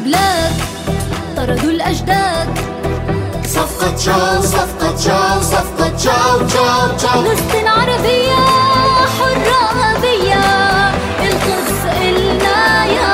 بلاك طردوا الأجداد. صفقة تشاو صفقة تشاو صفقة تشاو تشاو تشاو. فلسطين عربية حرة أبية، القدس إلنا يا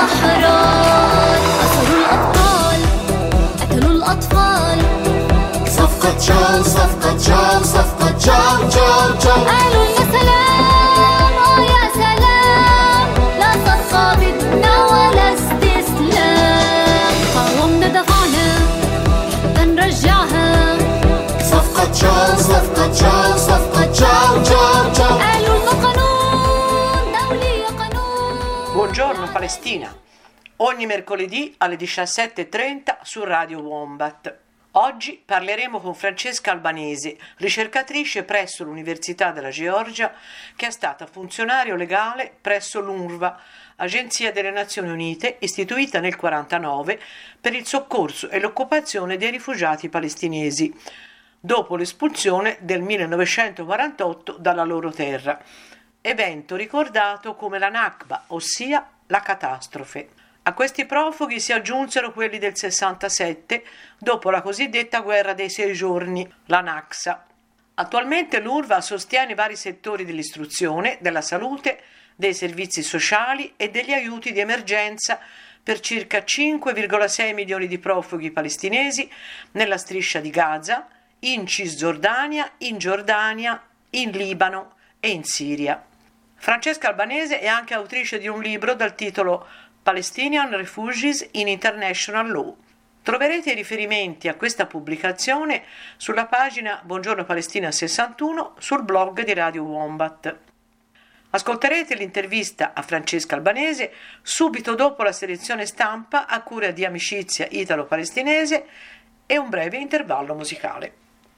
أحرار. أسروا الأبطال قتلوا الأطفال. صفقة تشاو صفقة تشاو صفقة تشاو تشاو تشاو. قالوا يا سلام يا سلام، لا صفقة بدنا ولا استسلام. قاومنا دفعنا حتى نرجعها. صفقة تشاو صفقة تشاو صفقة تشاو تشاو تشاو. قالوا إنه قانون دولي قانون. Buongiorno Palestina, ogni mercoledì alle 17:30 su Radio Wombat. Oggi parleremo con Francesca Albanese, ricercatrice presso l'Università della Georgia, che è stata funzionario legale presso l'UNRWA, Agenzia delle Nazioni Unite, istituita nel 1949 per il soccorso e l'occupazione dei rifugiati palestinesi, dopo l'espulsione del 1948 dalla loro terra, evento ricordato come la Nakba, ossia la catastrofe. A questi profughi si aggiunsero quelli del 67, dopo la cosiddetta guerra dei 6 giorni, la Naksa. Attualmente l'UNRWA sostiene vari settori dell'istruzione, della salute, dei servizi sociali e degli aiuti di emergenza per circa 5,6 milioni di profughi palestinesi nella striscia di Gaza, in Cisgiordania, in Giordania, in Libano e in Siria. Francesca Albanese è anche autrice di un libro dal titolo Palestinian Refugees in International Law. Troverete i riferimenti a questa pubblicazione sulla pagina Buongiorno Palestina 61 sul blog di Radio Wombat. Ascolterete l'intervista a Francesca Albanese subito dopo la selezione stampa a cura di Amicizia Italo-Palestinese e un breve intervallo musicale.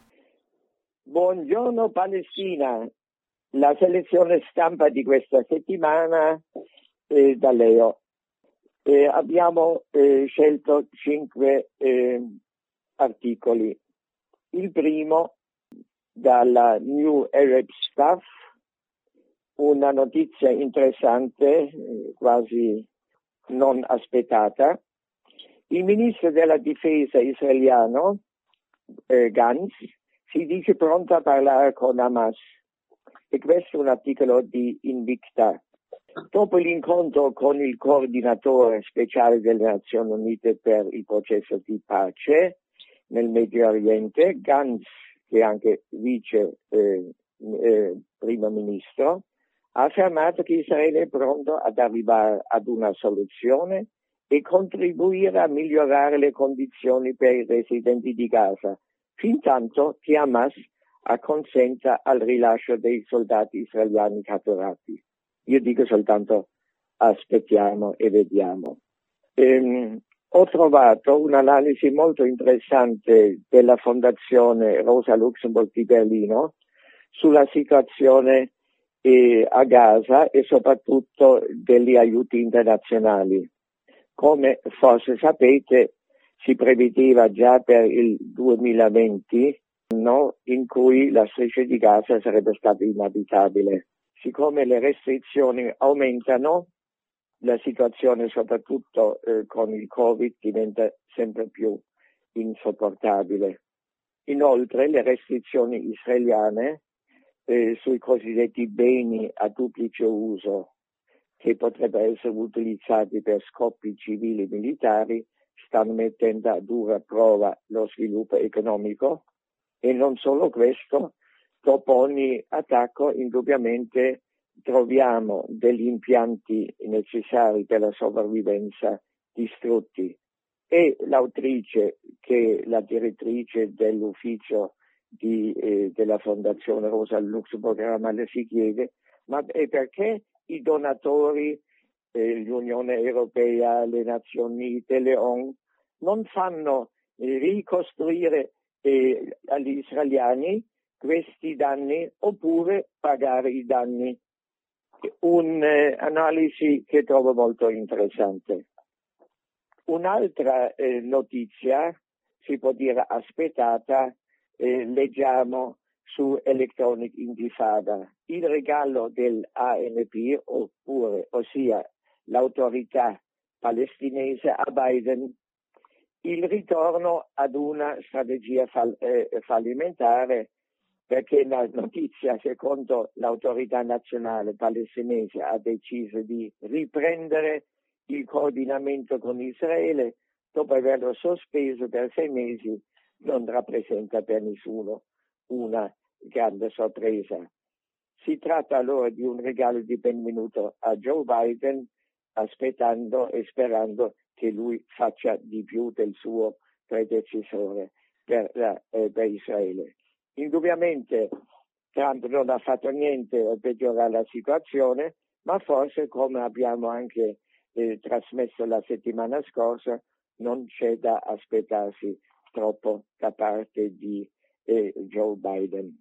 Buongiorno Palestina, la selezione stampa di questa settimana è da Leo. Abbiamo scelto 5 articoli. Il primo dalla New Arab Stuff, una notizia interessante, quasi non aspettata. Il ministro della difesa israeliano, Gantz, si dice pronto a parlare con Hamas. E questo è un articolo di Invicta. Dopo l'incontro con il coordinatore speciale delle Nazioni Unite per il processo di pace nel Medio Oriente, Gantz, che è anche vice primo ministro, ha affermato che Israele è pronto ad arrivare ad una soluzione e contribuire a migliorare le condizioni per i residenti di Gaza, fintanto che Hamas acconsenta al rilascio dei soldati israeliani catturati. Io dico soltanto aspettiamo e vediamo. Ho trovato un'analisi molto interessante della Fondazione Rosa Luxemburg di Berlino sulla situazione a Gaza e soprattutto degli aiuti internazionali. Come forse sapete, si prevedeva già per il 2020 in cui la striscia di Gaza sarebbe stata inabitabile. Siccome le restrizioni aumentano, la situazione soprattutto con il Covid diventa sempre più insopportabile. Inoltre le restrizioni israeliane sui cosiddetti beni a duplice uso, che potrebbero essere utilizzati per scopi civili e militari, stanno mettendo a dura prova lo sviluppo economico. E non solo questo, dopo ogni attacco indubbiamente troviamo degli impianti necessari per la sopravvivenza distrutti. E l'autrice, che è la direttrice dell'ufficio della Fondazione Rosa Luxemburg Ramallah, si chiede: ma perché i donatori, l'Unione Europea, le Nazioni Unite, le ONU, non fanno ricostruire agli israeliani questi danni oppure pagare i danni? Un'analisi che trovo molto interessante. Un'altra notizia, si può dire aspettata, leggiamo su Electronic Intifada, il regalo dell'ANP, ossia l'autorità palestinese a Biden, il ritorno ad una strategia fallimentare, perché la notizia, secondo l'autorità nazionale palestinese, ha deciso di riprendere il coordinamento con Israele dopo averlo sospeso per 6 mesi, non rappresenta per nessuno una grande sorpresa. Si tratta allora di un regalo di benvenuto a Joe Biden, aspettando e sperando che lui faccia di più del suo predecessore per Israele. Indubbiamente Trump non ha fatto niente per peggiorare la situazione, ma forse, come abbiamo anche trasmesso la settimana scorsa, non c'è da aspettarsi troppo da parte di Joe Biden.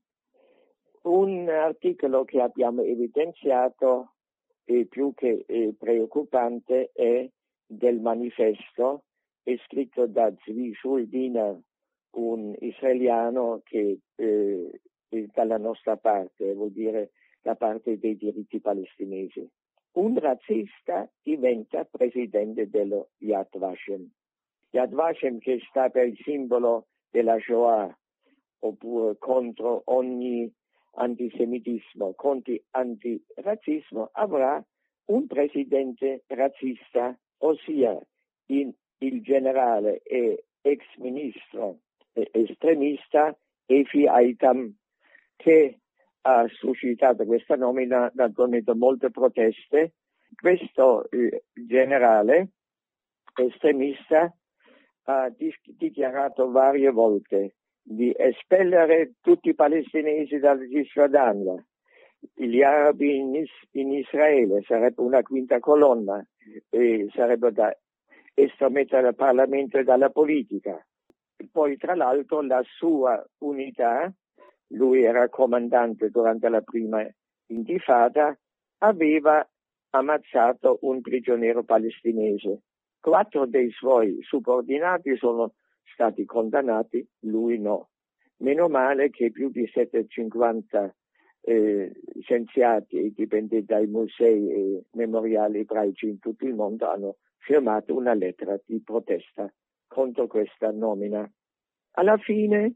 Un articolo che abbiamo evidenziato più che preoccupante è del manifesto, è scritto da Zvi Shuldiner, un israeliano che è dalla nostra parte, vuol dire la parte dei diritti palestinesi. Un razzista diventa presidente dello Yad Vashem. Yad Vashem, che sta per il simbolo della Shoah, oppure contro ogni antisemitismo, contro antirazzismo, avrà un presidente razzista, ossia il generale e ex ministro estremista Efi Aitam, che ha suscitato questa nomina naturalmente molte proteste. Questo generale estremista ha dichiarato varie volte di espellere tutti i palestinesi dalla Cisgiordania, gli arabi in Israele, sarebbe una quinta colonna, sarebbe da estromettere dal Parlamento e dalla politica. Poi tra l'altro la sua unità, lui era comandante durante la prima intifada, aveva ammazzato un prigioniero palestinese. 4 dei suoi subordinati sono stati condannati, lui no. Meno male che più di 750 scienziati e dipendenti dai musei e memoriali ebraici in tutto il mondo hanno firmato una lettera di protesta contro questa nomina. Alla fine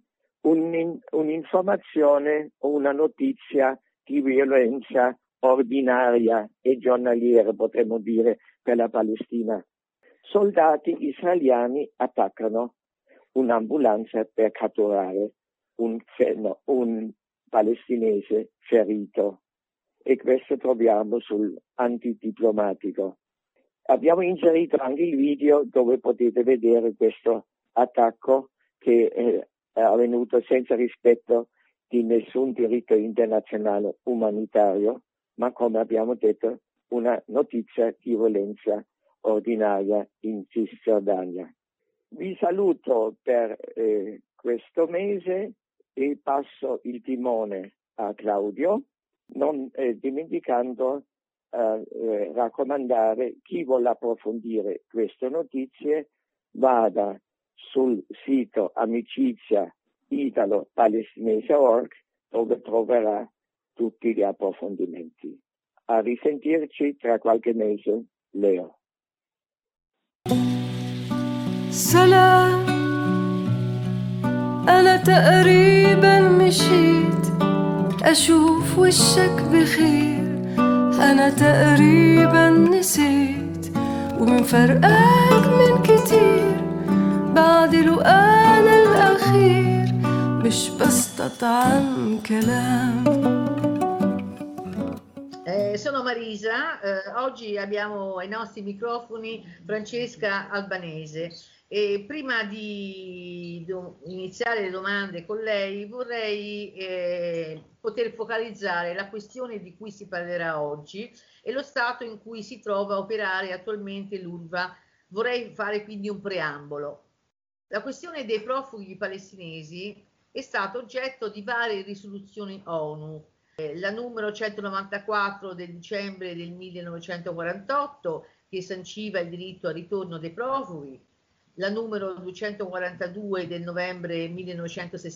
un'informazione o una notizia di violenza ordinaria e giornaliera, potremmo dire, per la Palestina. Soldati israeliani attaccano un'ambulanza per catturare un palestinese ferito, e questo troviamo sul antidiplomatico. Abbiamo inserito anche il video dove potete vedere questo attacco che è avvenuto senza rispetto di nessun diritto internazionale umanitario, ma come abbiamo detto una notizia di violenza ordinaria in Cisgiordania. Vi saluto per questo mese e passo il timone a Claudio, non dimenticando raccomandare chi vuole approfondire queste notizie vada sul sito Amicizia Italo-Palestinese.org, dove troverà tutti gli approfondimenti. A risentirci tra qualche mese, Leo. سلام أنا تقريبا مشيت أشوف وشك بخير أنا تقريبا نسيت ومن فرقك من كتير بعد الوقان الأخير مش بستطعم كلام. Sono Marisa, oggi abbiamo ai nostri microfoni Francesca Albanese e prima di iniziare le domande con lei vorrei poter focalizzare la questione di cui si parlerà oggi e lo stato in cui si trova a operare attualmente l'UNRWA. Vorrei fare quindi un preambolo. La questione dei profughi palestinesi è stata oggetto di varie risoluzioni ONU. La numero 194 del dicembre del 1948 che sanciva il diritto al ritorno dei profughi, la numero 242 del novembre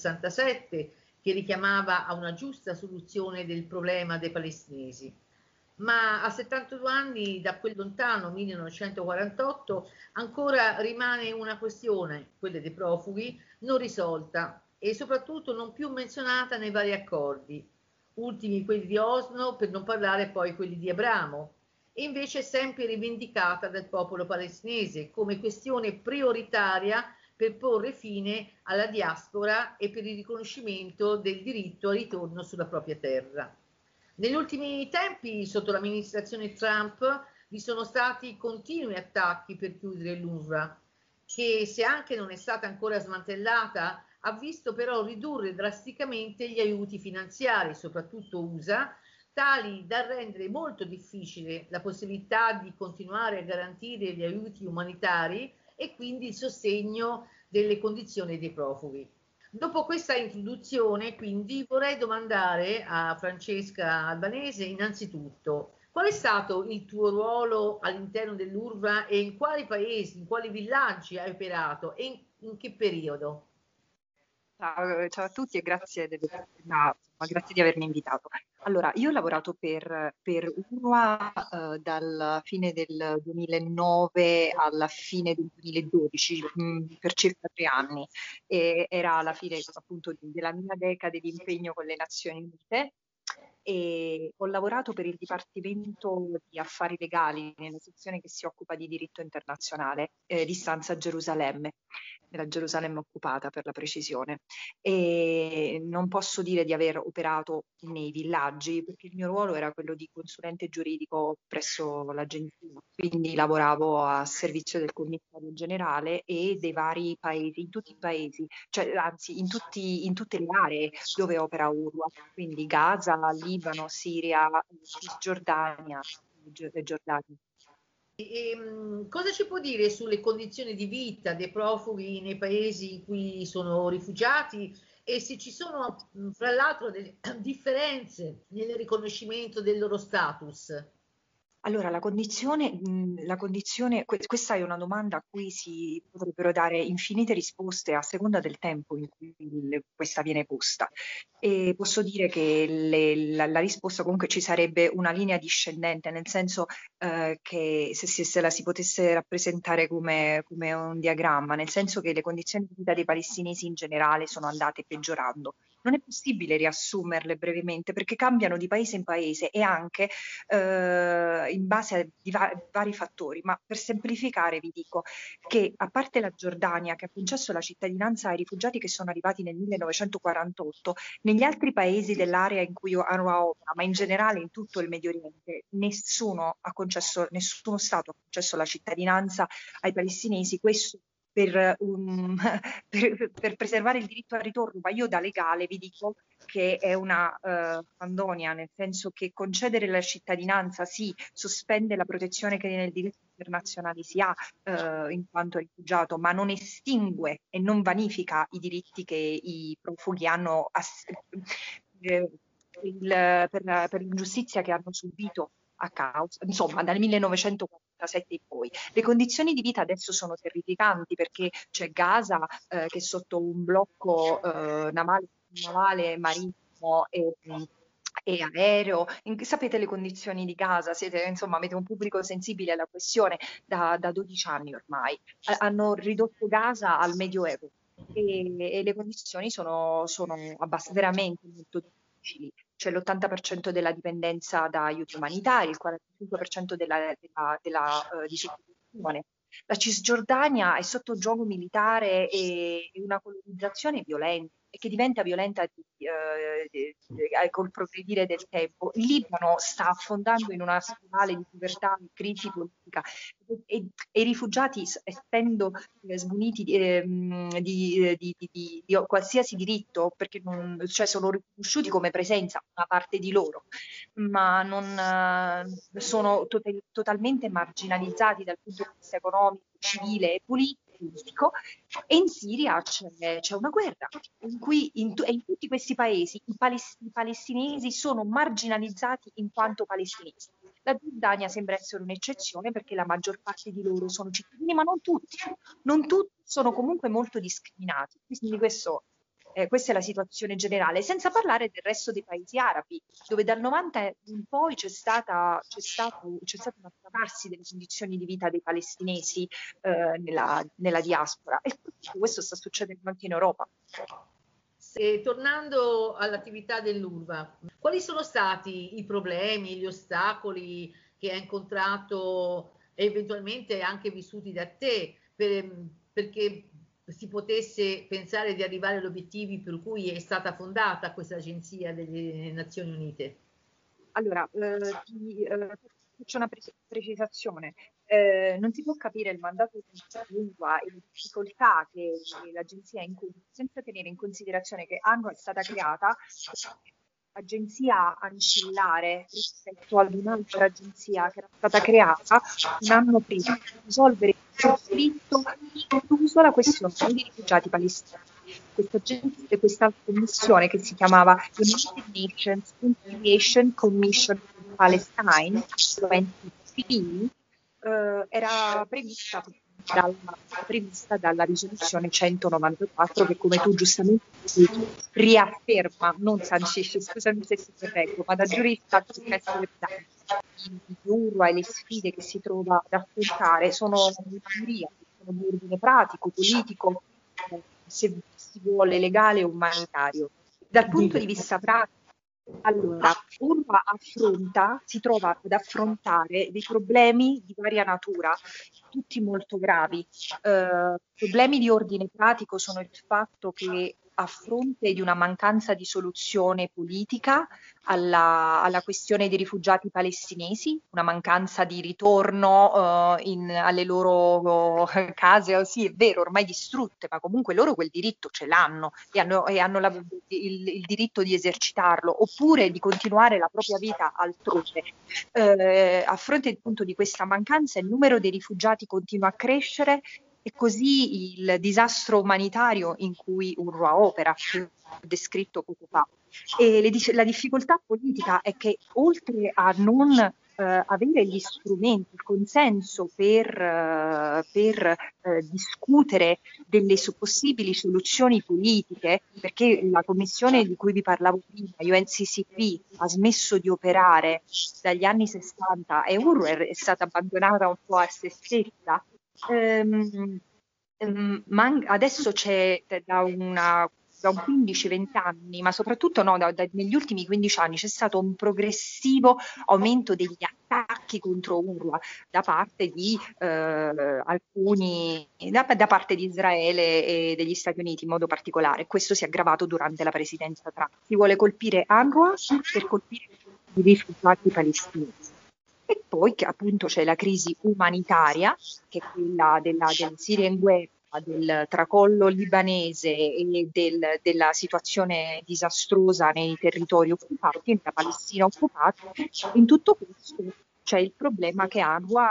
1967 che richiamava a una giusta soluzione del problema dei palestinesi, ma a 72 anni da quel lontano 1948 ancora rimane una questione, quella dei profughi, non risolta e soprattutto non più menzionata nei vari accordi, ultimi quelli di Oslo, per non parlare poi quelli di Abramo, e invece è sempre rivendicata dal popolo palestinese come questione prioritaria per porre fine alla diaspora e per il riconoscimento del diritto al ritorno sulla propria terra. Negli ultimi tempi, sotto l'amministrazione Trump, vi sono stati continui attacchi per chiudere l'UNRWA, che se anche non è stata ancora smantellata, ha visto però ridurre drasticamente gli aiuti finanziari, soprattutto USA, tali da rendere molto difficile la possibilità di continuare a garantire gli aiuti umanitari e quindi il sostegno delle condizioni dei profughi. Dopo questa introduzione, quindi, vorrei domandare a Francesca Albanese innanzitutto qual è stato il tuo ruolo all'interno dell'UNRWA e in quali paesi, in quali villaggi hai operato e in che periodo? Ciao a tutti e grazie di avermi invitato. Allora, io ho lavorato per UNRWA dalla fine del 2009 alla fine del 2012, per circa 3 anni. E era la fine appunto della mia decade di impegno con le Nazioni Unite. E ho lavorato per il Dipartimento di Affari Legali nella sezione che si occupa di diritto internazionale di stanza a Gerusalemme, nella Gerusalemme occupata per la precisione. E non posso dire di aver operato nei villaggi perché il mio ruolo era quello di consulente giuridico presso l'agenzia, quindi lavoravo a servizio del commissario generale e dei vari paesi, in tutti i paesi, cioè anzi in tutte le aree dove opera UNRWA, quindi Gaza, Libano, Siria, Cisgiordania e Giordania. Cosa ci può dire sulle condizioni di vita dei profughi nei paesi in cui sono rifugiati e se ci sono, fra l'altro, delle differenze nel riconoscimento del loro status? Allora, questa è una domanda a cui si potrebbero dare infinite risposte a seconda del tempo in cui questa viene posta. E posso dire che la risposta comunque ci sarebbe una linea discendente, nel senso che se la si potesse rappresentare come un diagramma, nel senso che le condizioni di vita dei palestinesi in generale sono andate peggiorando. Non è possibile riassumerle brevemente perché cambiano di paese in paese e anche in base a vari fattori, ma per semplificare vi dico che a parte la Giordania che ha concesso la cittadinanza ai rifugiati che sono arrivati nel 1948, negli altri paesi dell'area in cui UNRWA opera, ma in generale in tutto il Medio Oriente, nessuno Stato ha concesso la cittadinanza ai palestinesi, questo per preservare il diritto al ritorno, ma io da legale vi dico che è una fandonia, nel senso che concedere la cittadinanza sì, sospende la protezione che nel diritto internazionale si ha in quanto rifugiato, ma non estingue e non vanifica i diritti che i profughi hanno per l'ingiustizia che hanno subito a causa, insomma, dal 1947 in poi. Le condizioni di vita adesso sono terrificanti perché c'è Gaza che è sotto un blocco navale, marittimo e aereo. Sapete le condizioni di Gaza, avete un pubblico sensibile alla questione da 12 anni ormai. Hanno ridotto Gaza al Medioevo e le condizioni sono veramente molto difficili. C'è l'80% della dipendenza da aiuti umanitari, il 45% della distribuzione. La Cisgiordania è sotto gioco militare e una colonizzazione violenta e che diventa violenta col progredire del tempo. Il Libano sta affondando in una spirale di povertà e crisi politica e i rifugiati, essendo smuniti di qualsiasi diritto, perché sono riconosciuti come presenza una parte di loro, ma non sono totalmente marginalizzati dal punto di vista economico, civile e politico. E in Siria c'è una guerra in cui in tutti questi paesi i palestinesi sono marginalizzati in quanto palestinesi. La Giordania sembra essere un'eccezione perché la maggior parte di loro sono cittadini, ma non tutti sono comunque molto discriminati. Quindi questo Questa è la situazione generale, senza parlare del resto dei paesi arabi, dove dal 90 in poi c'è stato un aggravarsi delle condizioni di vita dei palestinesi nella diaspora, e questo sta succedendo anche in Europa. Tornando all'attività dell'UNRWA, quali sono stati i problemi, gli ostacoli che ha incontrato e eventualmente anche vissuti da te perché si potesse pensare di arrivare agli obiettivi per cui è stata fondata questa agenzia delle Nazioni Unite? Allora, faccio una precisazione. Non si può capire il mandato di UNRWA e le difficoltà che l'agenzia incontra senza tenere in considerazione che UNRWA è stata creata agenzia ancillare rispetto ad un'altra agenzia che era stata creata un anno prima per risolvere il conflitto, incluso la questione dei rifugiati palestinesi. Questa commissione, che si chiamava United Nations Conciliation Commission for Palestine, era prevista dalla risoluzione 194, che, come tu giustamente riafferma, non sancisce, scusami se si correggo, ma da giurista di UNRWA e le sfide che si trova ad affrontare sono di ordine pratico, politico, se si vuole legale o umanitario. Dal punto di vista pratico, allora, UNRWA si trova ad affrontare dei problemi di varia natura, tutti molto gravi. Problemi di ordine pratico sono il fatto che, a fronte di una mancanza di soluzione politica alla questione dei rifugiati palestinesi, una mancanza di ritorno alle loro case, sì, è vero, ormai distrutte, ma comunque loro quel diritto ce l'hanno e hanno il diritto di esercitarlo, oppure di continuare la propria vita altrove. A fronte appunto di questa mancanza, il numero dei rifugiati continua a crescere, e così il disastro umanitario in cui UNRWA opera, che ho descritto poco fa. E la difficoltà politica è che, oltre a non avere gli strumenti, il consenso per discutere delle possibili soluzioni politiche, perché la commissione di cui vi parlavo prima, UNCCP, ha smesso di operare dagli anni 60 e UNRWA è stata abbandonata un po' a se stessa. Ma adesso c'è da un 15-20 anni, ma soprattutto negli ultimi 15 anni c'è stato un progressivo aumento degli attacchi contro UNRWA da parte di da parte di Israele e degli Stati Uniti in modo particolare. Questo si è aggravato durante la presidenza Trump. Si vuole colpire UNRWA per colpire i rifugiati palestinesi. E poi che appunto c'è la crisi umanitaria, che è quella della Syrian guerra, del tracollo libanese e della situazione disastrosa nei territori occupati, nella Palestina occupata. In tutto questo c'è il problema che UNRWA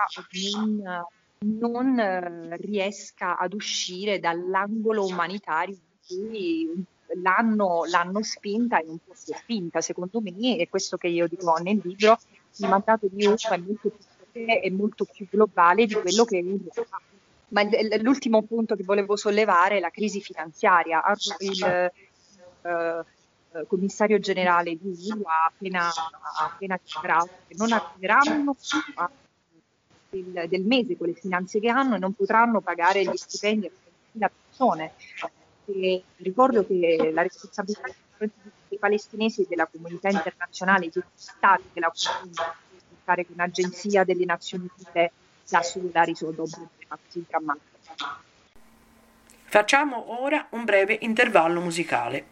non riesca ad uscire dall'angolo umanitario in cui l'hanno spinta e un po' si è spinta, secondo me, e questo che io dico nel libro. Il mandato di UNRWA è molto più forte e molto più globale di quello che UNRWA fa. Ma l'ultimo punto che volevo sollevare è la crisi finanziaria. Il commissario generale di UNRWA ha appena dichiarato che non arriveranno del mese con le finanze che hanno e non potranno pagare gli stipendi a 30.000 persone. E ricordo che la responsabilità dei palestinesi e della comunità internazionale, di stati della comunità, che un'agenzia delle Nazioni Unite da sola risolva un problema così drammatico. Facciamo ora un breve intervallo musicale.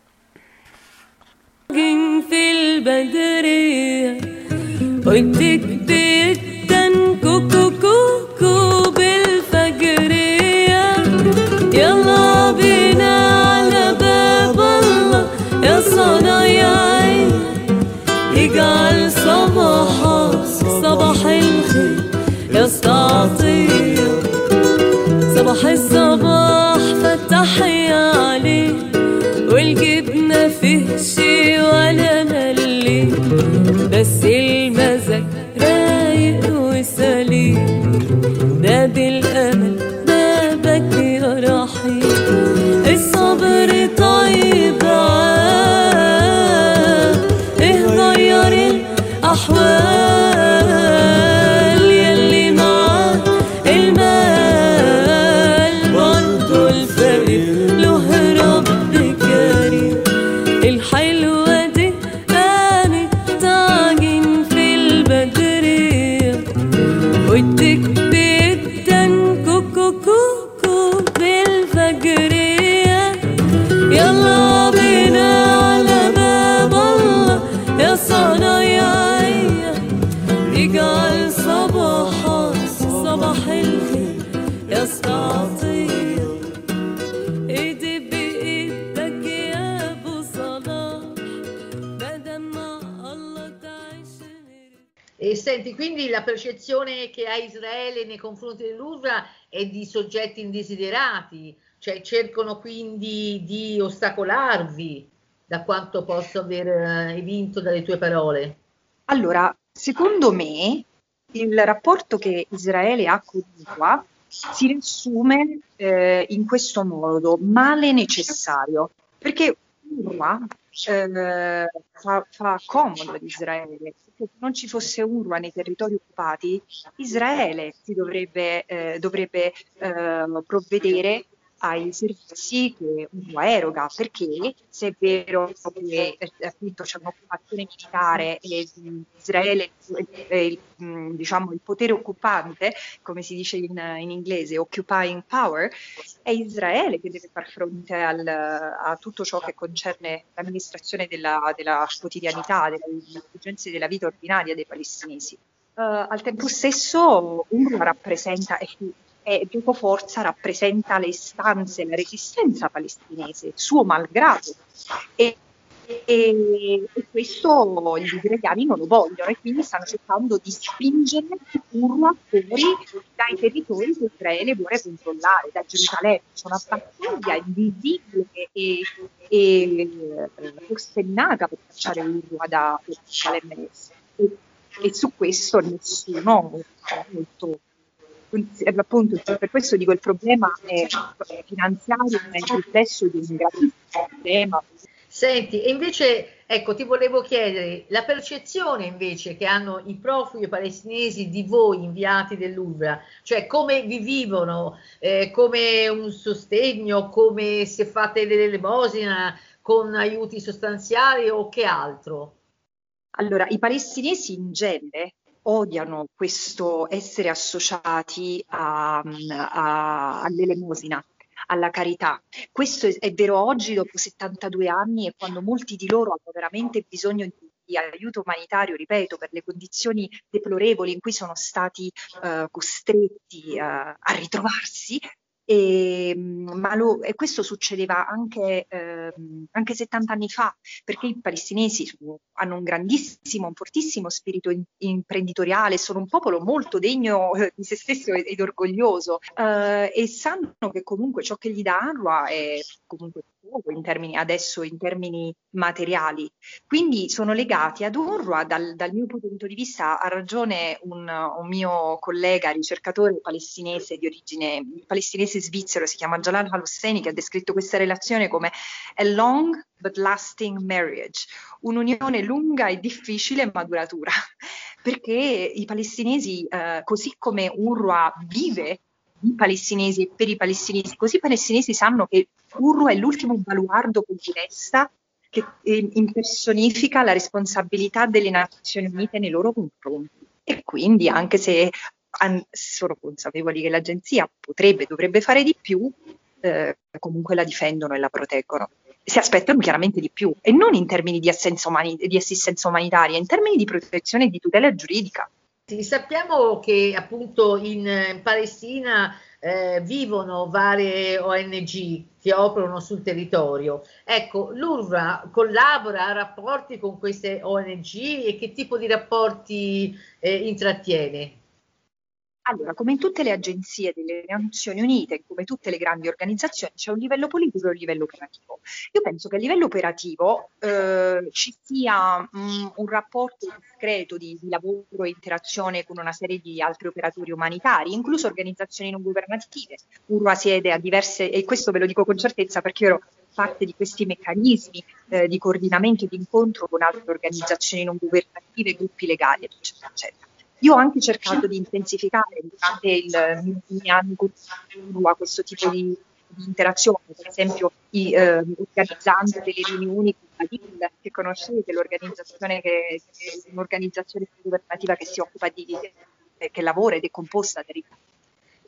يلا بينا على باب الله يا صنايعي يجعل صباحك صباح الخير يا استعطية صباح الصباح فتحي عليه والجبنة فيه شي ولا ملي بس المزاج رايق وسليم نادي الأمل بابك يا رحيم الصبر طيب الخير يستطيع ايدي بايدك يا ابو صلاح بدل ما الله تعيش. E senti, quindi la percezione che ha Israele nei confronti dell'UNRWA è di soggetti indesiderati, cioè cercano quindi di ostacolarvi, da quanto posso aver evinto dalle tue parole. Allora, secondo me il rapporto che Israele ha con l'UNRWA si riassume in questo modo: male necessario, perché l'UNRWA fa comodo ad Israele, perché se non ci fosse UNRWA nei territori occupati, Israele dovrebbe provvedere ai servizi che UNRWA eroga, perché se è vero che appunto c'è un'occupazione militare e Israele diciamo il potere occupante, come si dice in inglese, occupying power, è Israele che deve far fronte a tutto ciò che concerne l'amministrazione della quotidianità, delle esigenze della vita ordinaria dei palestinesi. Al tempo stesso UNRWA rappresenta e gioco forza rappresenta le istanze, la resistenza palestinese, suo malgrado. E questo gli israeliani non lo vogliono e quindi stanno cercando di spingere UNRWA fuori dai territori che Israele vuole controllare, da Gerusalemme. C'è una battaglia invisibile e forsennata per cacciare UNRWA da Gerusalemme e su questo nessuno è molto. Appunto, per questo dico il problema è finanziario, ma è il riflesso di un gravissimo problema. Senti, e invece, ecco, ti volevo chiedere la percezione invece che hanno i profughi palestinesi di voi inviati dell'UNRWA, cioè come vi vivono, come un sostegno, come se fate dell'elemosina con aiuti sostanziali o che altro? Allora, i palestinesi in genere odiano questo essere associati all'elemosina, alla carità. Questo è vero oggi dopo 72 anni e quando molti di loro hanno veramente bisogno di aiuto umanitario, ripeto, per le condizioni deplorevoli in cui sono stati costretti a ritrovarsi. E questo succedeva anche 70 anni fa, perché i palestinesi hanno un fortissimo spirito imprenditoriale, sono un popolo molto degno di se stesso ed orgoglioso, e sanno che comunque ciò che gli dà UNRWA è comunque poco in termini materiali. Quindi sono legati ad UNRWA dal mio punto di vista. Ha ragione un mio collega ricercatore palestinese di origine palestinese svizzero, si chiama Jalal Al-Husseini, che ha descritto questa relazione come a long but lasting marriage, un'unione lunga e difficile ma duratura, perché i palestinesi, così come UNRWA vive i palestinesi e per i palestinesi, così i palestinesi sanno che UNRWA è l'ultimo baluardo che gli resta, che impersonifica la responsabilità delle Nazioni Unite nei loro confronti. E quindi, anche se sono consapevoli che l'agenzia dovrebbe fare di più, comunque la difendono e la proteggono. Si aspettano chiaramente di più, e non in termini di assistenza umanitaria, in termini di protezione e di tutela giuridica. Sappiamo che appunto in Palestina vivono varie ONG che operano sul territorio. Ecco, l'UNRWA collabora, ha rapporti con queste ONG e che tipo di rapporti intrattiene? Allora, come in tutte le agenzie delle Nazioni Unite, come tutte le grandi organizzazioni, c'è un livello politico e un livello operativo. Io penso che a livello operativo ci sia un rapporto discreto di lavoro e interazione con una serie di altri operatori umanitari, incluso organizzazioni non governative. UNRWA siede a diverse, e questo ve lo dico con certezza perché io ero parte di questi meccanismi di coordinamento e di incontro con altre organizzazioni non governative, gruppi legali, eccetera, eccetera. Io ho anche cercato di intensificare durante i miei anni con UNRWA questo tipo di interazione, per esempio organizzando delle riunioni con la DIL, che conoscete, l'organizzazione che è un'organizzazione governativa che si occupa che lavora ed è composta da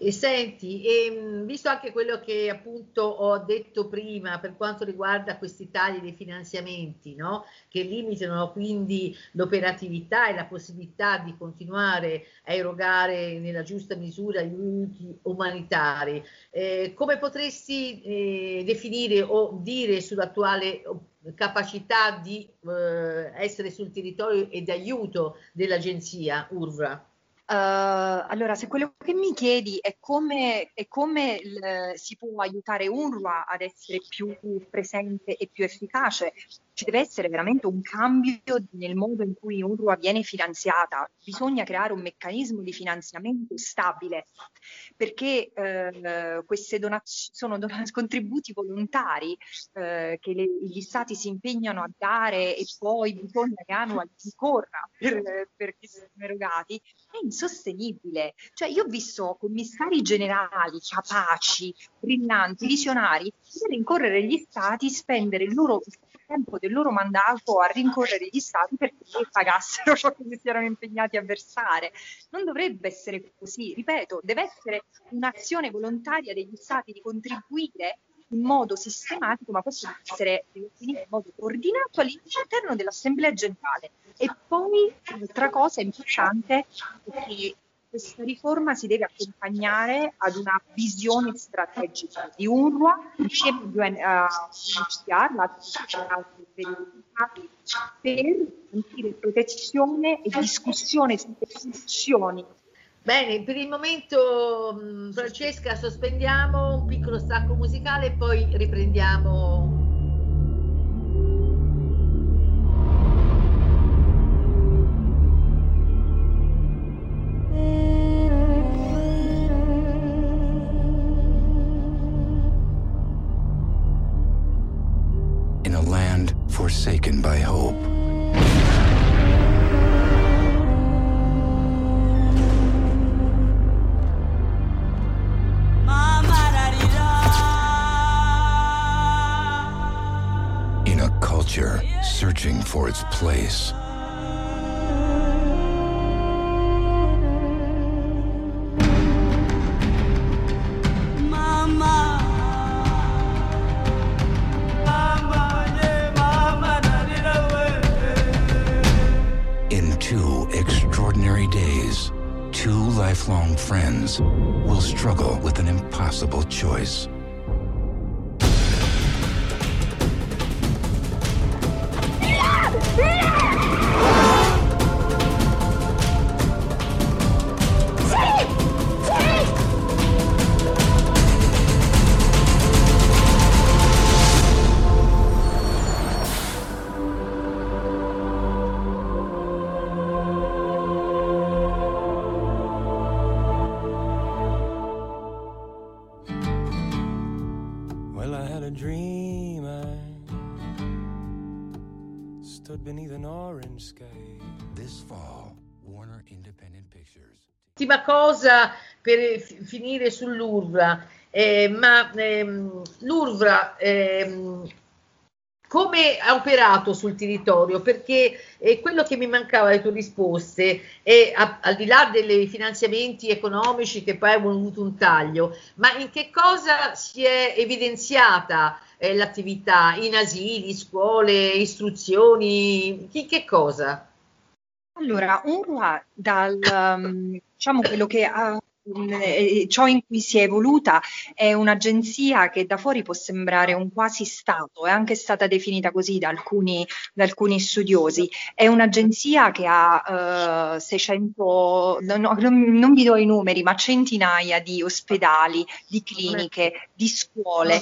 Senti, visto anche quello che appunto ho detto prima per quanto riguarda questi tagli dei finanziamenti, no? Che limitano quindi l'operatività e la possibilità di continuare a erogare nella giusta misura gli aiuti umanitari, come potresti definire o dire sull'attuale capacità di essere sul territorio e di aiuto dell'agenzia UNRWA? Allora, se quello che mi chiedi è come si può aiutare UNRWA ad essere più presente e più efficace, ci deve essere veramente un cambio nel modo in cui UNRWA viene finanziata. Bisogna creare un meccanismo di finanziamento stabile, perché queste sono contributi volontari che gli stati si impegnano a dare e poi bisogna che ANUA li corra perché sono erogati. È insostenibile. Cioè, io ho visto commissari generali capaci, brillanti, visionari, rincorrere gli stati, spendere il tempo del loro mandato a rincorrere gli stati perché pagassero ciò che si erano impegnati a versare. Non dovrebbe essere così, ripeto, deve essere un'azione volontaria degli stati di contribuire in modo sistematico, ma questo deve finire in modo coordinato all'interno dell'Assemblea Generale. E poi un'altra cosa importante è che questa riforma si deve accompagnare ad una visione strategica di UNRWA insieme a UNHCR, per garantire protezione e discussione sulle soluzioni. Bene, per il momento Francesca sospendiamo un piccolo stacco musicale e poi riprendiamo. In a land forsaken by hope, in a culture searching for its place, in 2 extraordinary days, 2 lifelong friends will struggle with an impossible choice. Well, I had a dream. I stood beneath an orange sky. This fall, Warner Independent Pictures. Ultima cosa per finire sull'UNRWA, l'UNRWA come ha operato sul territorio? Perché quello che mi mancava alle tue risposte è, al di là dei finanziamenti economici che poi hanno avuto un taglio, ma in che cosa si è evidenziata l'attività? In asili, scuole, istruzioni, che cosa? Allora, UNRWA diciamo quello che ciò in cui si è evoluta è un'agenzia che da fuori può sembrare un quasi stato, è anche stata definita così da alcuni studiosi. È un'agenzia che ha 600, non vi do i numeri, ma centinaia di ospedali, di cliniche, di scuole,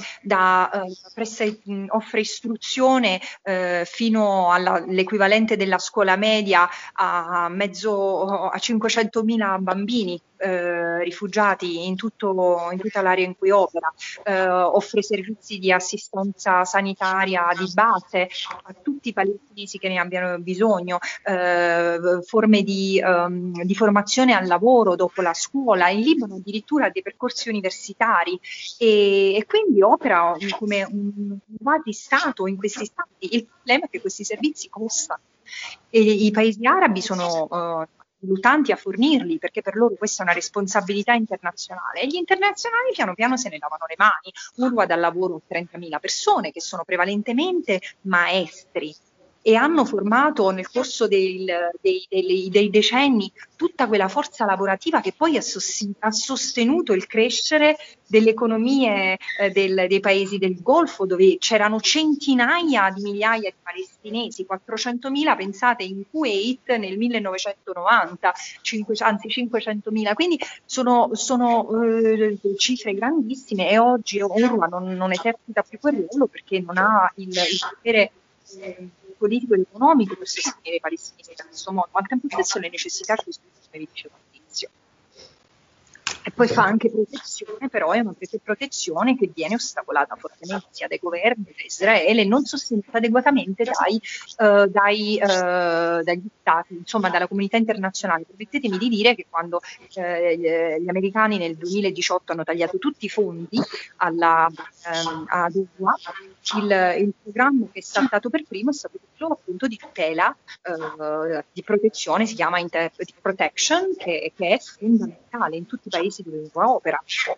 offre istruzione fino all'equivalente della scuola media a 500.000 bambini rifugiati in tutta l'area in cui opera, offre servizi di assistenza sanitaria di base a tutti i palestinesi che ne abbiano bisogno, forme di formazione al lavoro dopo la scuola, in Libano addirittura dei percorsi universitari e quindi opera come un quasi stato in questi stati. Il problema è che questi servizi costano e i paesi arabi sono luttanti a fornirli, perché per loro questa è una responsabilità internazionale, e gli internazionali piano piano se ne lavano le mani. UNRWA dà lavoro a 30.000 persone che sono prevalentemente maestri e hanno formato nel corso dei decenni tutta quella forza lavorativa che poi ha sostenuto il crescere delle economie dei paesi del Golfo, dove c'erano centinaia di migliaia di palestinesi, 400.000 pensate in Kuwait nel 1990, anzi 500.000, quindi sono cifre grandissime, e oggi UNRWA non esercita più quel ruolo perché non ha il potere politico ed economico per sostenere i palestinesi in questo modo, ma al tempo stesso le necessità che sono, come vi dicevo all'inizio. E poi fa anche protezione, però è una protezione che viene ostacolata fortemente sia dai governi che da Israele, non sostenuta adeguatamente dagli stati, insomma dalla comunità internazionale. Permettetemi di dire che quando gli americani nel 2018 hanno tagliato tutti i fondi ad UNRWA, il programma che è saltato per primo è stato quello appunto di tutela, di protezione, si chiama Interpretive Protection, che è fondamentale in tutti i paesi dove UNRWA opera.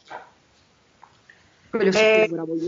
Quello su cui ora voglio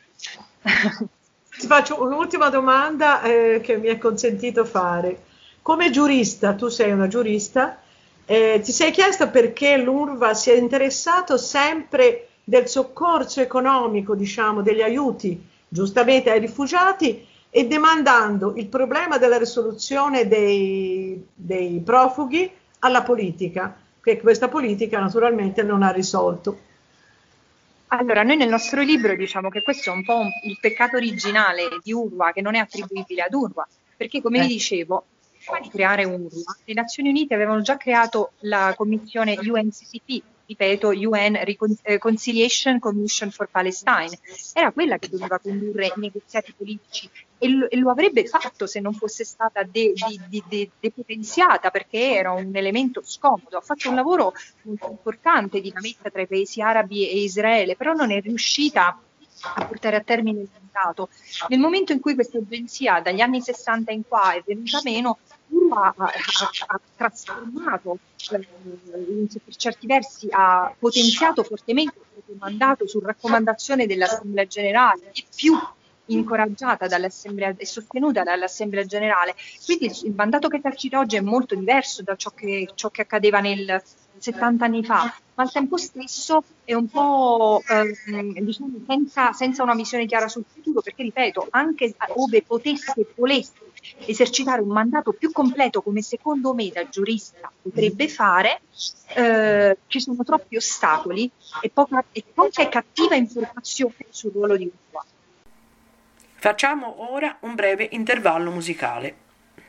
Ti faccio un'ultima domanda che mi è consentito fare. Come giurista, tu sei una giurista, ti sei chiesta perché l'UNRWA si è interessato sempre del soccorso economico, diciamo, degli aiuti giustamente ai rifugiati, e demandando il problema della risoluzione dei profughi alla politica, che questa politica naturalmente non ha risolto. Allora, noi nel nostro libro diciamo che questo è un po' il peccato originale di UNRWA, che non è attribuibile ad UNRWA, perché come vi dicevo, prima di creare UNRWA, le Nazioni Unite avevano già creato la commissione UNCCP, ripeto, UN Reconciliation Commission for Palestine. Era quella che doveva condurre i negoziati politici e lo avrebbe fatto se non fosse stata depotenziata, perché era un elemento scomodo. Ha fatto un lavoro molto importante di navetta tra i paesi arabi e Israele, però non è riuscita a portare a termine il mandato. Nel momento in cui questa agenzia dagli anni 60 in qua è venuta meno, UNRWA ha trasformato, per certi versi ha potenziato fortemente il proprio mandato su raccomandazione dell'Assemblea Generale, e più incoraggiata dall'Assemblea e sostenuta dall'Assemblea Generale. Quindi il mandato che esercita oggi è molto diverso da ciò che accadeva 70 anni fa, ma al tempo stesso è un po' diciamo senza una visione chiara sul futuro, perché ripeto, anche ove potesse e volesse esercitare un mandato più completo, come secondo me da giurista potrebbe fare, ci sono troppi ostacoli e poca e cattiva informazione sul ruolo di UNRWA. Facciamo ora un breve intervallo musicale.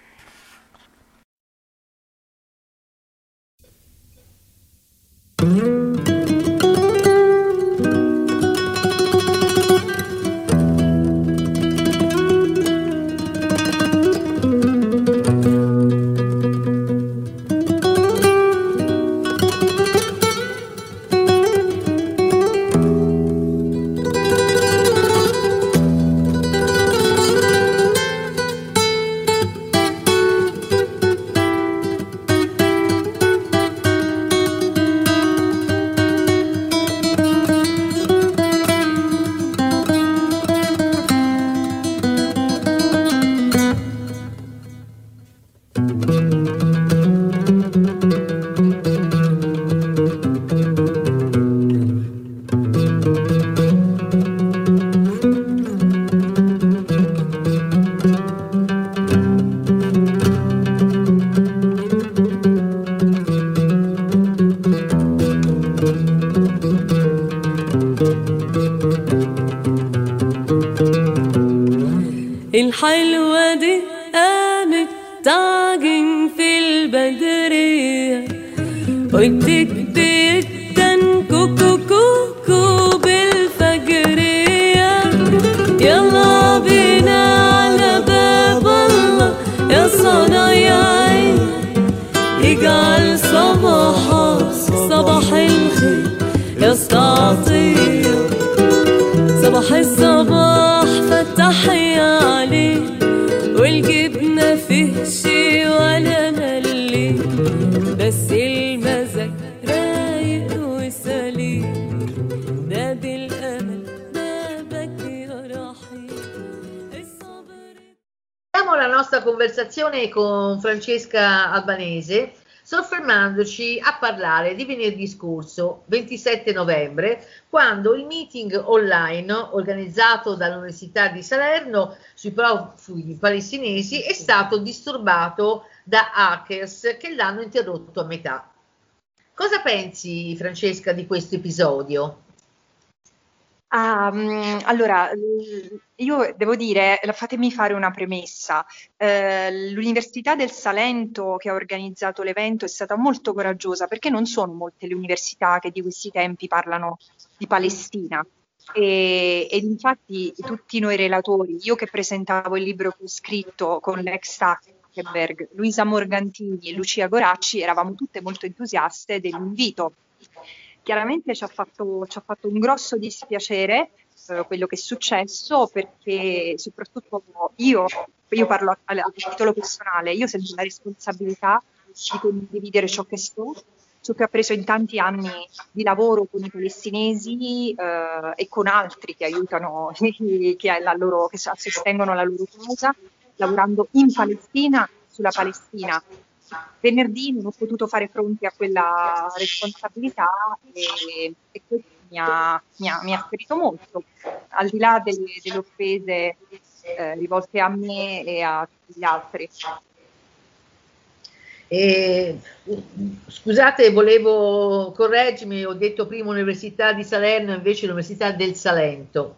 الحلوة دي قامت تعجن في البدرية وبتكتي التن كوكو كوكو بالفجرية يلا بينا على باب الله يا صنايعي اجعل صباحك صباح الخير يا استعطية صباح الصباح فتح يا علي والجبنة فيه شي ولا ملي nostra conversazione con Francesca Albanese, soffermandoci a parlare di venerdì scorso, 27 novembre, quando il meeting online organizzato dall'Università di Salerno sui profughi palestinesi è stato disturbato da hackers che l'hanno interrotto a metà. Cosa pensi, Francesca, di questo episodio? Allora, io devo dire, fatemi fare una premessa. L'Università del Salento che ha organizzato l'evento è stata molto coraggiosa, perché non sono molte le università che di questi tempi parlano di Palestina. Ed infatti tutti noi relatori, io che presentavo il libro che ho scritto con l'ex Zuckerberg, Luisa Morgantini e Lucia Goracci, eravamo tutte molto entusiaste dell'invito. Chiaramente ci ha fatto un grosso dispiacere quello che è successo, perché soprattutto io parlo a titolo personale, io sento la responsabilità di condividere ciò che ho preso in tanti anni di lavoro con i palestinesi e con altri che aiutano, che sostengono la loro causa, lavorando in Palestina, sulla Palestina. Venerdì non ho potuto fare fronte a quella responsabilità e questo mi ha ferito molto, al di là delle offese rivolte a me e a tutti gli altri. Scusate, volevo correggermi, ho detto prima Università di Salerno, invece l'Università del Salento.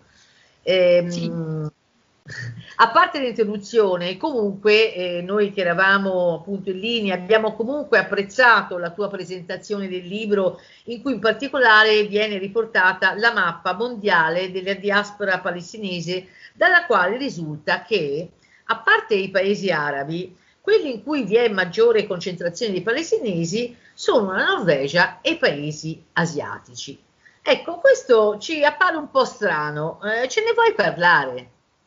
Sì. A parte l'introduzione, comunque noi che eravamo appunto in linea abbiamo comunque apprezzato la tua presentazione del libro, in cui in particolare viene riportata la mappa mondiale della diaspora palestinese, dalla quale risulta che, a parte i paesi arabi, quelli in cui vi è maggiore concentrazione di palestinesi sono la Norvegia e i paesi asiatici. Ecco, questo ci appare un po' strano, ce ne vuoi parlare?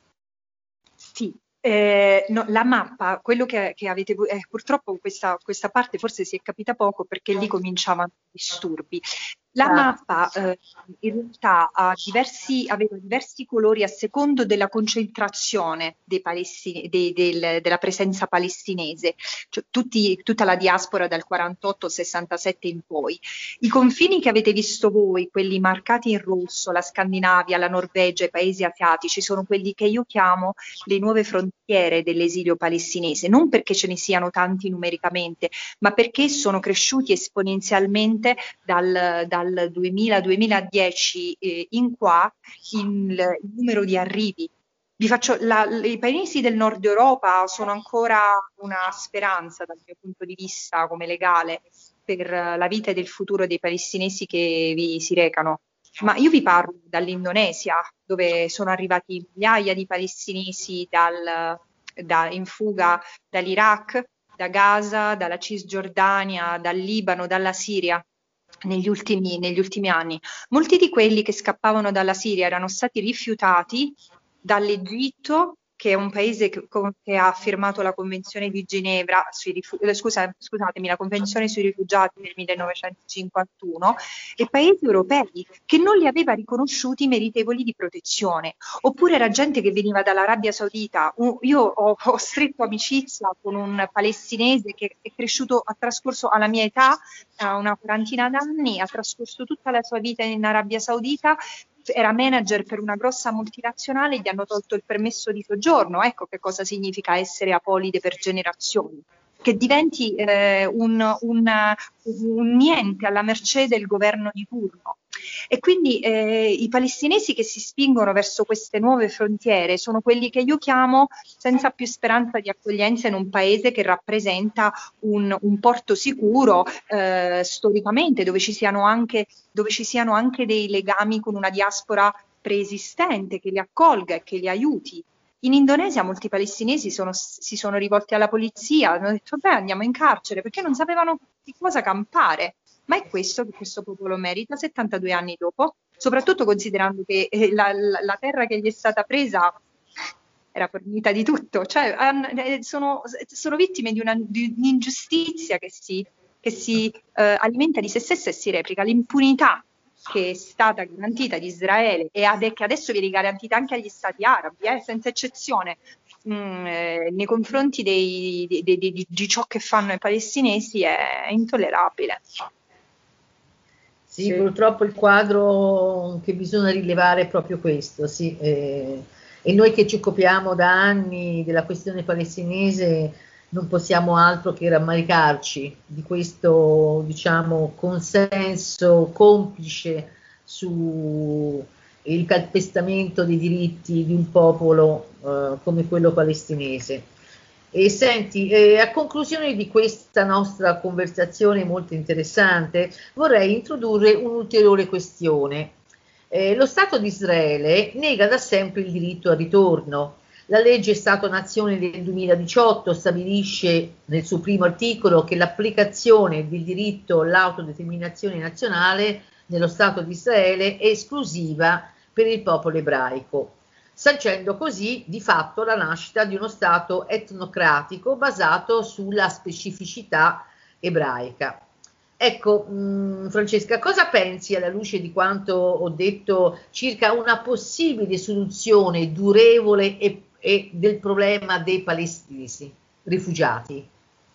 Sì, no, la mappa, quello che avete, purtroppo questa parte forse si è capita poco, perché lì cominciavano i disturbi. La mappa in realtà aveva diversi colori a secondo della concentrazione della presenza palestinese, cioè tutta la diaspora dal 48-67 in poi. I confini che avete visto voi, quelli marcati in rosso, la Scandinavia, la Norvegia, i paesi asiatici, sono quelli che io chiamo le nuove frontiere dell'esilio palestinese, non perché ce ne siano tanti numericamente, ma perché sono cresciuti esponenzialmente dal 2000-2010 in qua il numero di arrivi. I paesi del nord Europa sono ancora una speranza dal mio punto di vista come legale per la vita e del futuro dei palestinesi che vi si recano. Ma io vi parlo dall'Indonesia, dove sono arrivati migliaia di palestinesi in fuga dall'Iraq, da Gaza, dalla Cisgiordania, dal Libano, dalla Siria. Negli ultimi anni. Molti di quelli che scappavano dalla Siria erano stati rifiutati dall'Egitto, che è un paese che ha firmato la Convenzione di Ginevra, scusatemi, la Convenzione sui rifugiati del 1951, e paesi europei che non li aveva riconosciuti meritevoli di protezione. Oppure era gente che veniva dall'Arabia Saudita. Io ho stretto amicizia con un palestinese che è cresciuto, ha trascorso alla mia età, a una quarantina d'anni, ha trascorso tutta la sua vita in Arabia Saudita, era manager per una grossa multinazionale, gli hanno tolto il permesso di soggiorno. Ecco che cosa significa essere apolide per generazioni, che diventi un niente alla mercé del governo di turno. E quindi i palestinesi che si spingono verso queste nuove frontiere sono quelli che io chiamo senza più speranza di accoglienza in un paese che rappresenta un porto sicuro storicamente, dove ci siano anche dei legami con una diaspora preesistente che li accolga e che li aiuti. In Indonesia molti palestinesi si sono rivolti alla polizia, hanno detto beh, andiamo in carcere, perché non sapevano di cosa campare. Ma è questo che questo popolo merita 72 anni dopo, soprattutto considerando che la terra che gli è stata presa era fornita di tutto, cioè sono vittime di un'ingiustizia che si alimenta di se stessa e si replica. L'impunità che è stata garantita ad Israele e che adesso viene garantita anche agli stati arabi, senza eccezione, nei confronti di ciò che fanno i palestinesi è intollerabile. Sì, purtroppo il quadro che bisogna rilevare è proprio questo, sì. E noi che ci occupiamo da anni della questione palestinese non possiamo altro che rammaricarci di questo, diciamo, consenso complice su il calpestamento dei diritti di un popolo come quello palestinese. E senti, a conclusione di questa nostra conversazione molto interessante, vorrei introdurre un'ulteriore questione. Lo Stato di Israele nega da sempre il diritto al ritorno. La legge Stato-Nazione del 2018 stabilisce nel suo primo articolo che l'applicazione del diritto all'autodeterminazione nazionale nello Stato di Israele è esclusiva per il popolo ebraico, sancendo così di fatto la nascita di uno Stato etnocratico basato sulla specificità ebraica. Ecco, Francesca, cosa pensi alla luce di quanto ho detto circa una possibile soluzione durevole e del problema dei palestinesi rifugiati?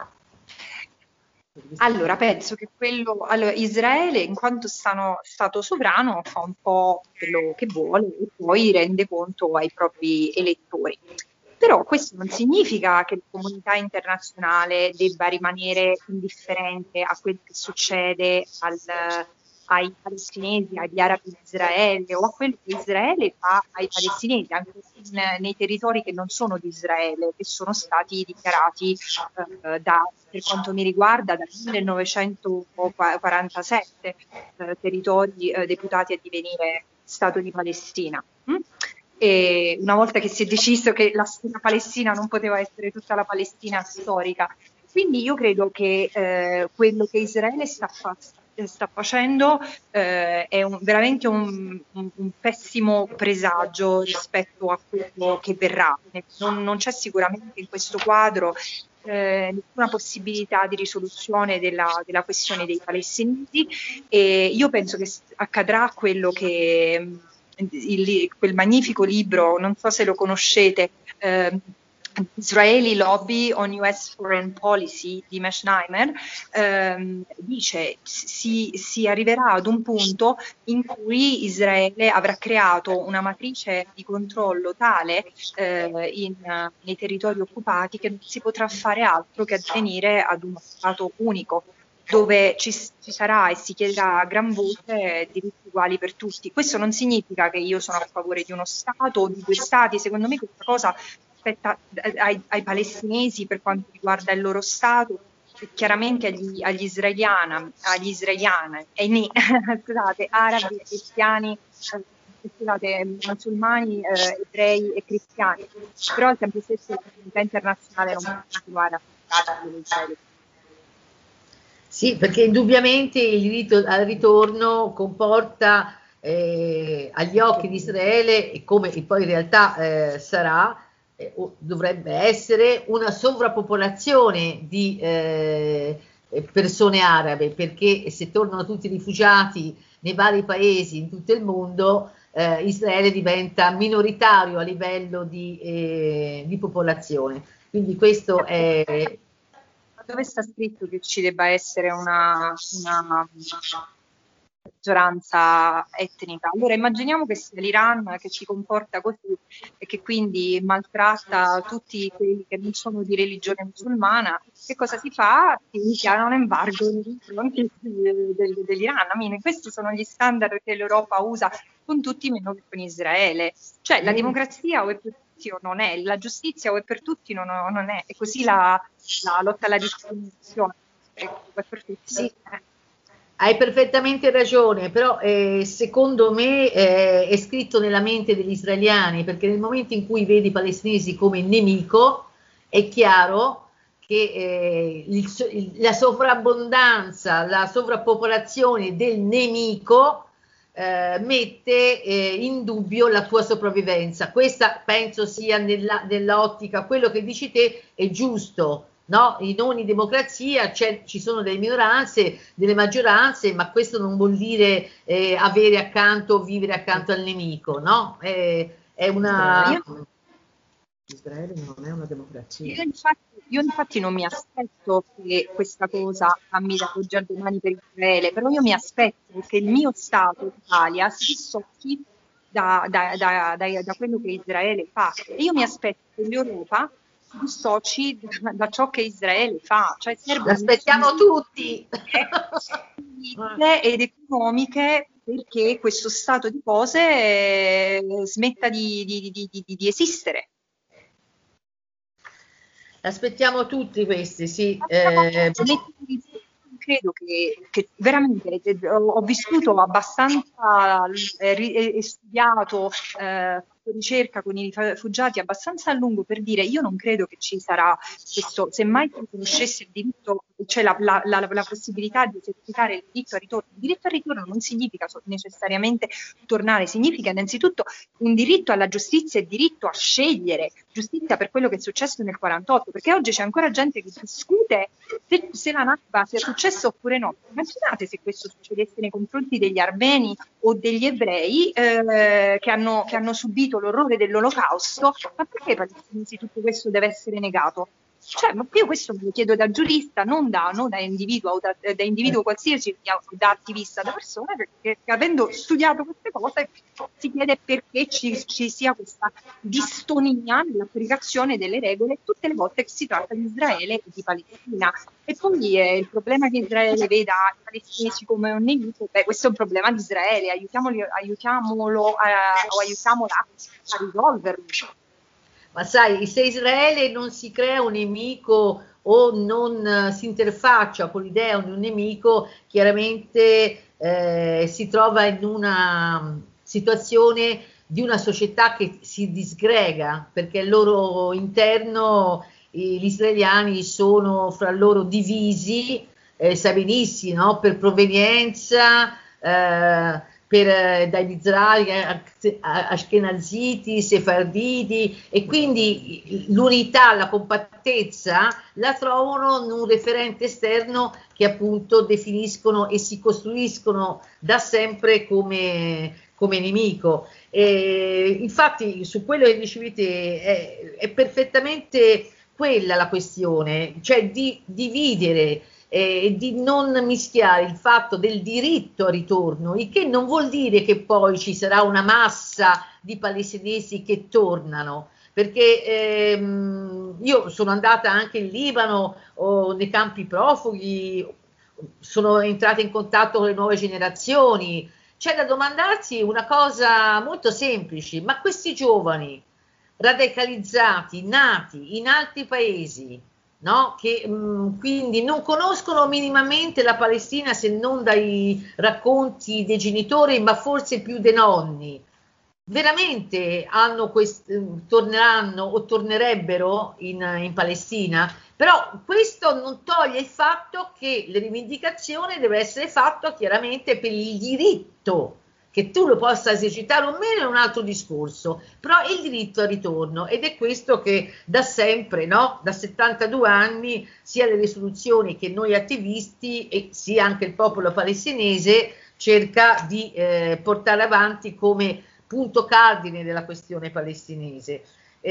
Allora, penso che Israele, in quanto stato sovrano, fa un po' quello che vuole e poi rende conto ai propri elettori. Però questo non significa che la comunità internazionale debba rimanere indifferente a quello che succede ai palestinesi, agli arabi di Israele o a quello che Israele fa ai palestinesi, anche nei territori che non sono di Israele, che sono stati dichiarati per quanto mi riguarda dal 1947 territori deputati a divenire Stato di Palestina. E una volta che si è deciso che la Palestina non poteva essere tutta la Palestina storica. Quindi io credo che quello che Israele sta facendo è veramente un pessimo presagio rispetto a quello che verrà. Non c'è sicuramente in questo quadro nessuna possibilità di risoluzione della questione dei palestinesi, e io penso che accadrà quello che quel magnifico libro, non so se lo conoscete, Israeli Lobby on US Foreign Policy di Meschheimer, dice si arriverà ad un punto in cui Israele avrà creato una matrice di controllo tale nei territori occupati che non si potrà fare altro che addivenire ad uno Stato unico, dove ci sarà e si chiederà a gran voce diritti uguali per tutti. Questo non significa che io sono a favore di uno Stato o di due Stati. Secondo me questa cosa spetta ai palestinesi per quanto riguarda il loro Stato, e chiaramente agli israeliani, scusate, arabi, cristiani, musulmani, ebrei e cristiani. Però al tempo stesso la comunità internazionale non può continuare a fare Israele. Sì, perché indubbiamente il diritto al ritorno comporta agli occhi di Israele, e come poi in realtà sarà, o dovrebbe essere, una sovrappopolazione di persone arabe, perché se tornano tutti rifugiati nei vari paesi in tutto il mondo, Israele diventa minoritario a livello di popolazione. Quindi questo è... Dove sta scritto che ci debba essere una maggioranza etnica? Allora immaginiamo che sia l'Iran che si comporta così e che quindi maltratta tutti quelli che non sono di religione musulmana. Che cosa si fa? Si iniziano un embargo nei confronti dell'Iran. Questi sono gli standard che l'Europa usa con tutti meno che con Israele. Cioè la democrazia o è per tutti o non è, la giustizia o è per tutti o non è, e così la lotta alla discriminazione è per tutti. Sì. Hai perfettamente ragione, però secondo me è scritto nella mente degli israeliani, perché nel momento in cui vedi i palestinesi come nemico, è chiaro che la sovrabbondanza, la sovrappopolazione del nemico mette in dubbio la tua sopravvivenza. Questa penso sia nell'ottica, quello che dici te è giusto. No, in ogni democrazia ci sono delle minoranze, delle maggioranze, ma questo non vuol dire avere accanto, vivere accanto al nemico, no? È una... Israele non è una democrazia. Io infatti non mi aspetto che questa cosa cambi da oggi al domani per Israele, però io mi aspetto che il mio Stato, l'Italia, si dissoci da quello che Israele fa. E io mi aspetto che l'Europa si dissoci da ciò che Israele fa. Cioè L'aspettiamo tutti! Ed economiche perché questo stato di cose smetta di esistere. Aspettiamo tutti questi, sì. Credo che veramente ho vissuto abbastanza e studiato, fatto ricerca con i rifugiati abbastanza a lungo per dire io non credo che ci sarà questo, semmai si conoscesse il diritto, cioè la possibilità di esercitare il diritto al ritorno. Il diritto al ritorno non significa necessariamente tornare, significa innanzitutto un diritto alla giustizia e diritto a scegliere, giustizia per quello che è successo nel 48, perché oggi c'è ancora gente che discute se la Nakba sia successo oppure no. Immaginate se questo succedesse nei confronti degli armeni o degli ebrei che hanno subito l'orrore dell'Olocausto, ma perché ai palestinesi tutto questo deve essere negato? Cioè, ma io questo me lo chiedo da giurista, non da individuo, o da individuo qualsiasi, da attivista, da persona che avendo studiato queste cose si chiede perché ci sia questa distonia nell'applicazione delle regole tutte le volte che si tratta di Israele e di Palestina. E poi il problema che Israele veda i palestinesi come un nemico, questo è un problema di Israele, aiutiamola a risolverlo. Ma sai, se Israele non si crea un nemico o non si interfaccia con l'idea di un nemico, chiaramente si trova in una situazione di una società che si disgrega, perché al loro interno gli israeliani sono fra loro divisi, sai benissimo, no? Per provenienza, dai Mizrahi, Ashkenaziti, Sefarditi, e quindi l'unità, la compattezza la trovano in un referente esterno che appunto definiscono e si costruiscono da sempre come nemico. Infatti su quello che dicevi te è perfettamente quella la questione, cioè di dividere di non mischiare il fatto del diritto al ritorno, il che non vuol dire che poi ci sarà una massa di palestinesi che tornano, perché io sono andata anche in Libano o nei campi profughi, sono entrata in contatto con le nuove generazioni. C'è da domandarsi una cosa molto semplice: ma questi giovani radicalizzati, nati in altri paesi, no? Che quindi non conoscono minimamente la Palestina se non dai racconti dei genitori, ma forse più dei nonni, veramente torneranno o tornerebbero in Palestina? Però questo non toglie il fatto che la rivendicazione deve essere fatta chiaramente per il diritto. Che tu lo possa esercitare o meno è un altro discorso, però il diritto al ritorno, ed è questo che da sempre, no? Da 72 anni, sia le risoluzioni che noi attivisti e sia anche il popolo palestinese cerca di portare avanti come punto cardine della questione palestinese.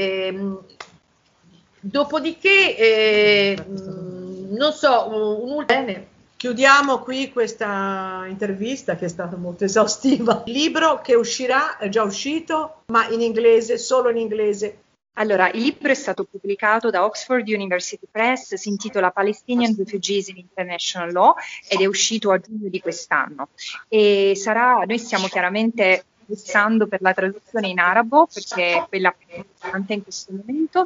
Dopodiché, non so, chiudiamo qui questa intervista che è stata molto esaustiva. Il libro che uscirà è già uscito, ma in inglese, solo in inglese. Allora, il libro è stato pubblicato da Oxford University Press, si intitola Palestinian Refugees in International Law ed è uscito a giugno di quest'anno. E noi stiamo chiaramente pensando per la traduzione in arabo, perché è quella più importante in questo momento,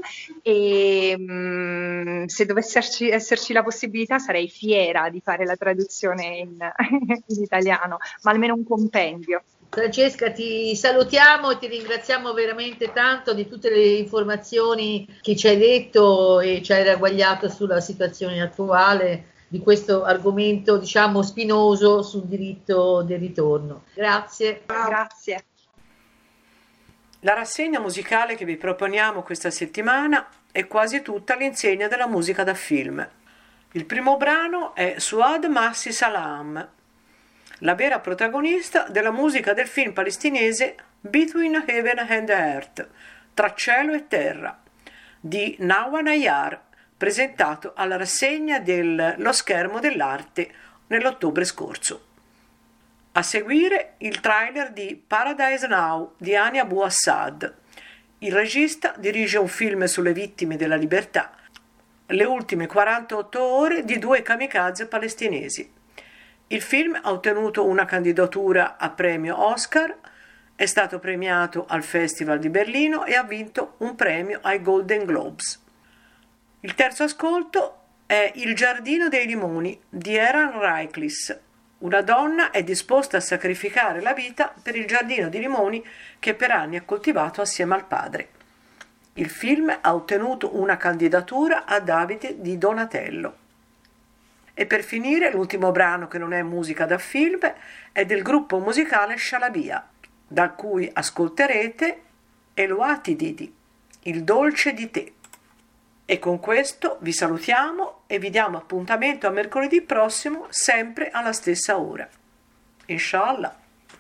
e se dovesse esserci la possibilità sarei fiera di fare la traduzione in italiano, ma almeno un compendio. Francesca, ti salutiamo e ti ringraziamo veramente tanto di tutte le informazioni che ci hai detto e ci hai ragguagliato sulla situazione attuale di questo argomento, diciamo, spinoso sul diritto del ritorno. Grazie. Grazie. La rassegna musicale che vi proponiamo questa settimana è quasi tutta all'insegna della musica da film. Il primo brano è Suad Massi Salam, la vera protagonista della musica del film palestinese Between Heaven and Earth, tra cielo e terra, di Nawa Nayar, presentato alla rassegna dello Schermo dell'Arte nell'ottobre scorso. A seguire il trailer di Paradise Now di Hani Abu Assad. Il regista dirige un film sulle vittime della libertà, le ultime 48 ore di 2 kamikaze palestinesi. Il film ha ottenuto una candidatura a premio Oscar, è stato premiato al Festival di Berlino e ha vinto un premio ai Golden Globes. Il terzo ascolto è Il giardino dei limoni di Eran Reiklis. Una donna è disposta a sacrificare la vita per il giardino di limoni che per anni ha coltivato assieme al padre. Il film ha ottenuto una candidatura a Davide di Donatello. E per finire, l'ultimo brano che non è musica da film è del gruppo musicale Shalabia, da cui ascolterete Eloati Didi, il dolce di te. E con questo vi salutiamo e vi diamo appuntamento a mercoledì prossimo, sempre alla stessa ora. Inshallah.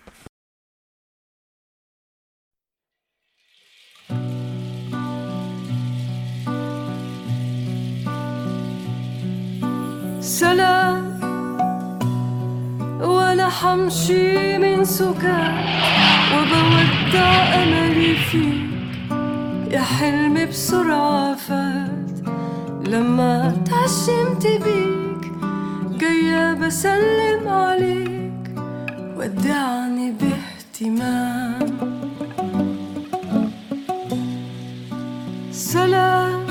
سلام وأنا حمشي من سكات وبودع أملي فيك يا حلمي بسرعة فات لما تعشمت بيك جاية بسلم عليك ودعني باهتمام سلام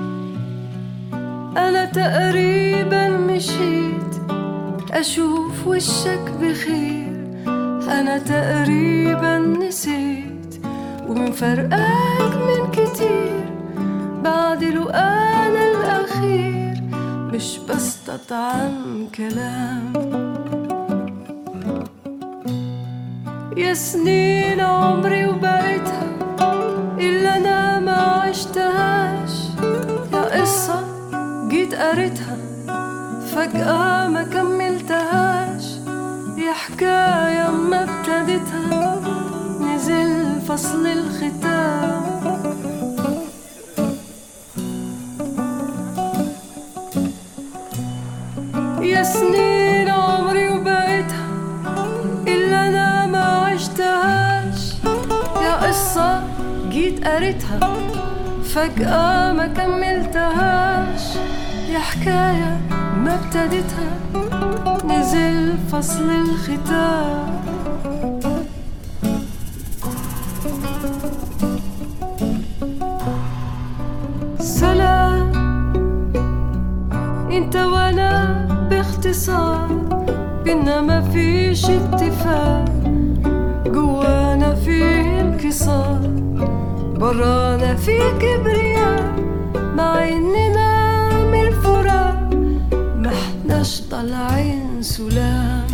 أنا تقريبا مشيت أشوف وشك بخير أنا تقريبا نسيت ومن فرقك من كتير بعد لقانا الأخير مش بستطعم كلام يا سنين عمري وبقيتها إلا أنا ما عشتهاش يا قصة جيت قريتها فجأة ما كملتهاش يا حكاية ما ابتديتها نزل فصل الختام يا سنين عمري وبقيتها إلا أنا ما عشتهاش يا قصة جيت قريتها فجأة ما كملتهاش يا حكاية ما ابتديتها نزل فصل الختام سلام انت وانا باختصار بينا ما فيش اتفاق جوانا فيه انكسار برانا فيه كبرياء مع اننا من الفراق ما احناش طالعين سلام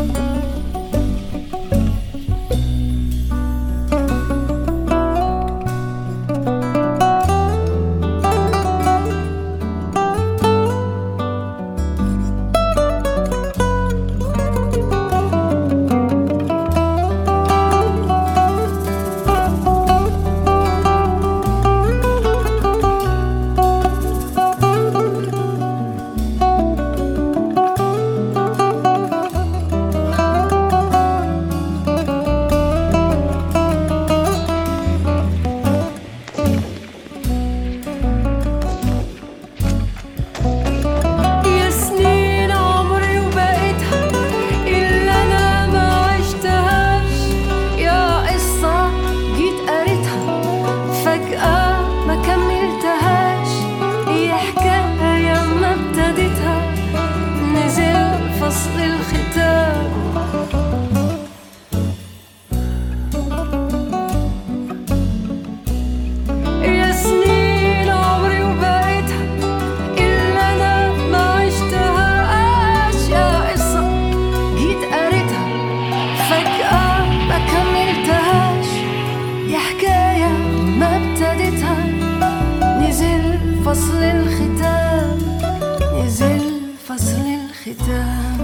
فصل الختام نزل فصل الختام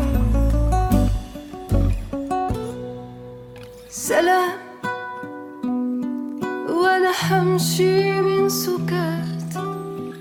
سلام وانا حمشي من سكات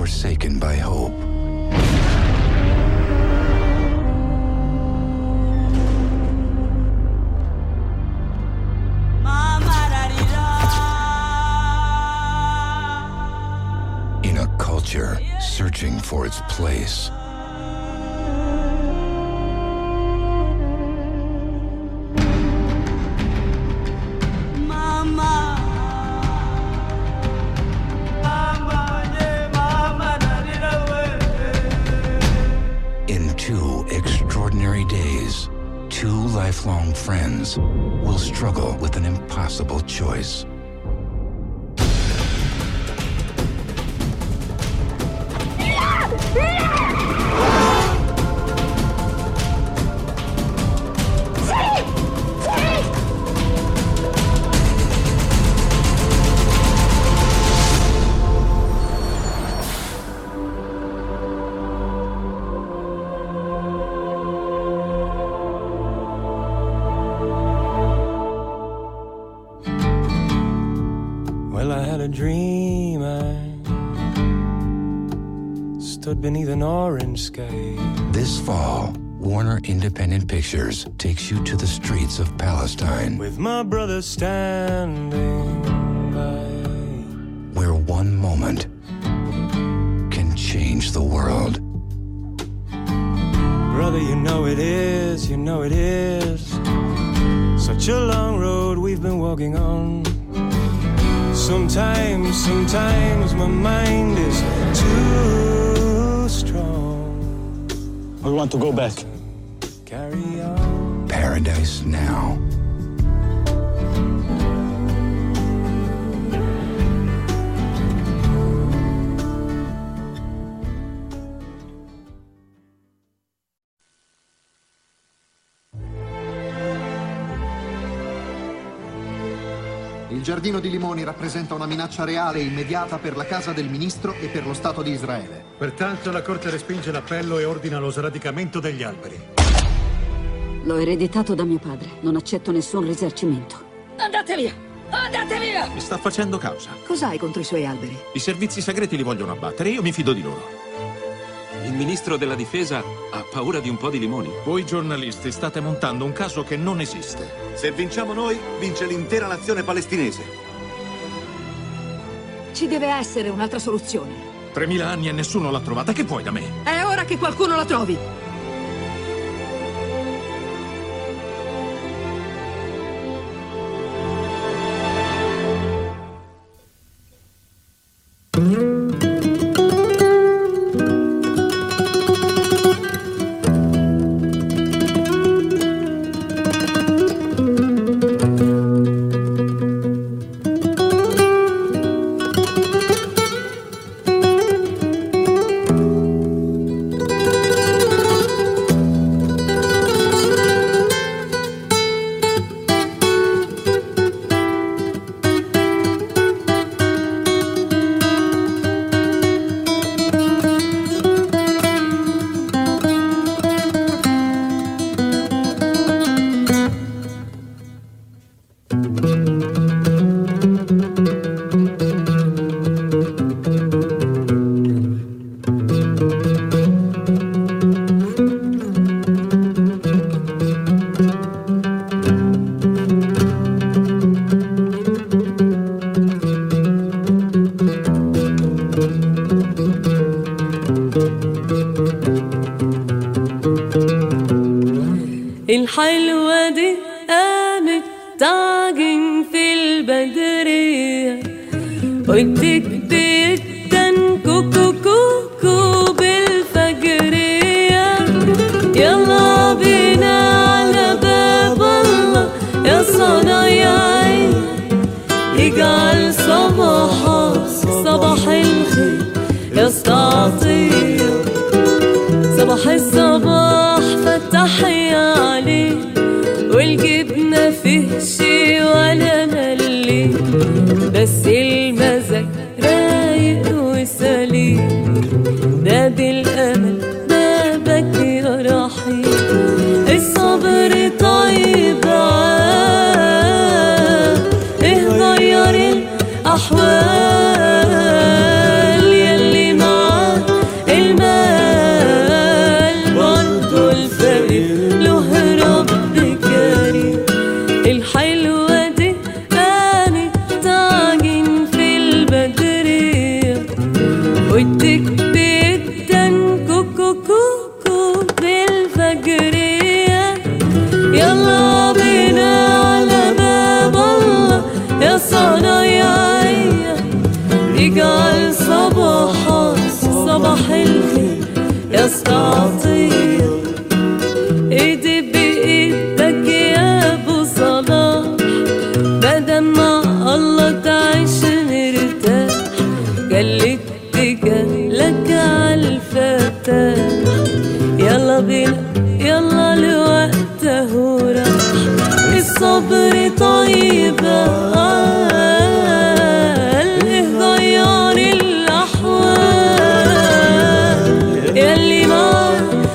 forsaken by hope. In a culture searching for its place. In 2 extraordinary days, 2 lifelong friends will struggle with an impossible choice. Well, I had a dream. I stood beneath an orange sky. This fall, Warner Independent Pictures takes you to the streets of Palestine, With my brother standing by. where one moment can change the world. Brother, you know it is such a long road we've been walking on. Sometimes my mind is too strong. We want to go back. Carry on. Paradise Now. Il giardino di Limoni rappresenta una minaccia reale e immediata per la casa del ministro e per lo Stato di Israele. Pertanto la Corte respinge l'appello e ordina lo sradicamento degli alberi. L'ho ereditato da mio padre. Non accetto nessun risarcimento. Andate via! Andate via! Mi sta facendo causa. Cos'hai contro i suoi alberi? I servizi segreti li vogliono abbattere e io mi fido di loro. Il ministro della difesa ha paura di un po' di limoni. Voi giornalisti state montando un caso che non esiste. Se vinciamo noi, vince l'intera nazione palestinese. Ci deve essere un'altra soluzione. 3000 anni e nessuno l'ha trovata. Che vuoi da me? È ora che qualcuno la trovi. الحلوة دي قامت تعجن في البدرية وتكبي التنكو كوكو بالفجرية يلا بينا على باب الله يا صنايعي اجعل صباحك صباح الخير يا استعطية صباح الصباح فتحي عليه والجبنة فيه شي ولا ملي بس المزاج رايق وسليم باب الأمل بابك يا رحيم الصبر طيب غير الأحوال يلي معاك ودك جدا كوكو كوكو بالفجرية يلا بينا على باب الله يا صنايعية اجعل صباحك صباح الخير يا استعطية ايدي بايدك يا ابو صلاح بدل ما الله تعيش نرتاح جلت جلك عالفتاح يلا بينا يلا لوقته راح الصبر طيبة غير الأحوال يلي مع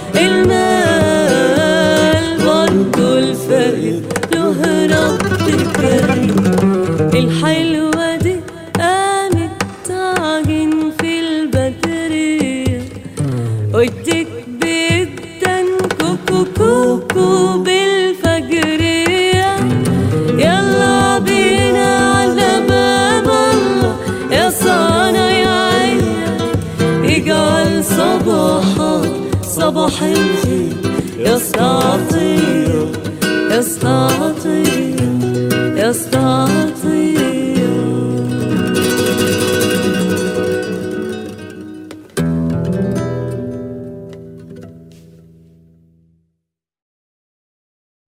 المال برضو الفقير له رب كريم الحلوة دي قامت تعجن في البدرية ودك جدا كوكو كوكو بالفجرية يلا بينا على باب الله يا صنايعية اجعل صباحك صباح الخير يا استعطية يا استعطية يا استعطية